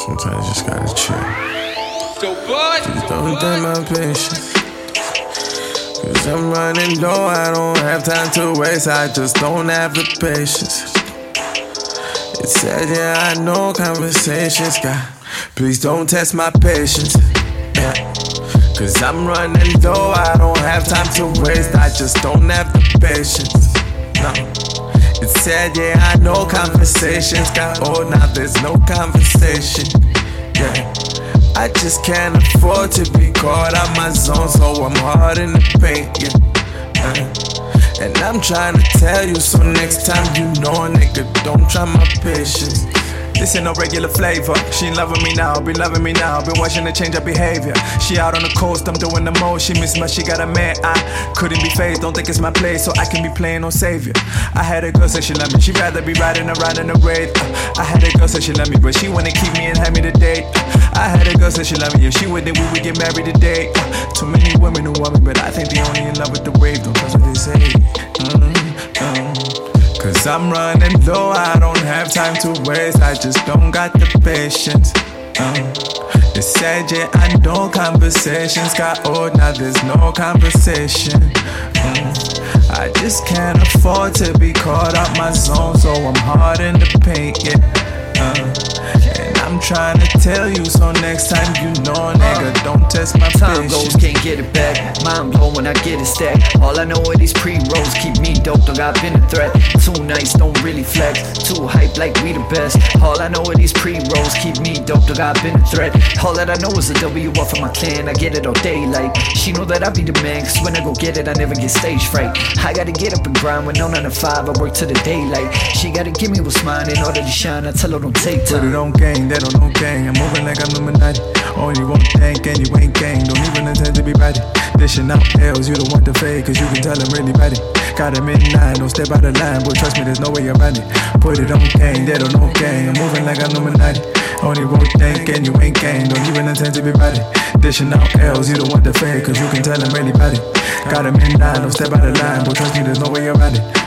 Sometimes you just gotta chill. So what? Please don't take my patience. Cause I'm running low, I don't have time to waste. I just don't have the patience. It's sad, yeah, I know conversations got. Please don't test my patience. Yeah. Cause I'm running low, I don't have time to waste. I just don't have the patience. No. It's sad, yeah, I know conversations got old. Now there's no conversation. Yeah. I just can't afford to be caught out my zone, so I'm hard in the paint, yeah. And I'm trying to tell you, so next time you know, nigga, don't try my patience. This ain't no regular flavor. She in love with me now, be loving me now. Been watching her change her behavior. She out on the coast, I'm doing the most. She miss my, she got a man. I couldn't be phased, don't think it's my place, so I can be playing on savior. I had a girl say she love me, she'd rather be riding around in the raid. I had a girl say she love me, but she wanna keep me and have me to date. I had a girl say she love me, if she would, then we would get married today. Too many women who want me, but I think they only in love with the wave. Don't trust what they say. Cause I'm running low, I don't have time to waste. I just don't got the patience. It's sad, yeah, I know conversations got old. Now there's no conversation. I just can't afford to be caught out my zone, so I'm hard in the paint, yeah. And I'm trying to tell you, so next time you know, nigga, don't test my Time patience. goes, can't get it back. Mind blown when I get it stacked. All I know are these pre-rolls keep me dope, don't got been a threat. Too nice, don't really flex. Too hype like we the best. All I know are these pre-rolls keep me dope, don't got been a threat. All that I know is a W off of my clan. I get it all day like she know that I be the man, cause when I go get it I never get stage fright. I gotta get up and grind with no 9 to 5. I work till the daylight. She gotta give me what's mine in order to shine. I tell her don't take time. Put it on gang, they don't know gang. I'm moving like I'm Illuminati. Only want tank and you ain't gang. Don't even intend to be ready. Dishing out L's, you don't want the fade, cause you can tell I'm really ready. Got him in line, don't step out of line, boy, trust me, there's no way around it. Put it on gang, they don't know gang. I'm moving like I'm Illuminati. Only want tank and you ain't gang. Don't even intend to be ready. Dishing out L's, you don't want the fade, cause you can tell I'm really ready. Got him in line, don't step out of line, boy, trust me, there's no way around it.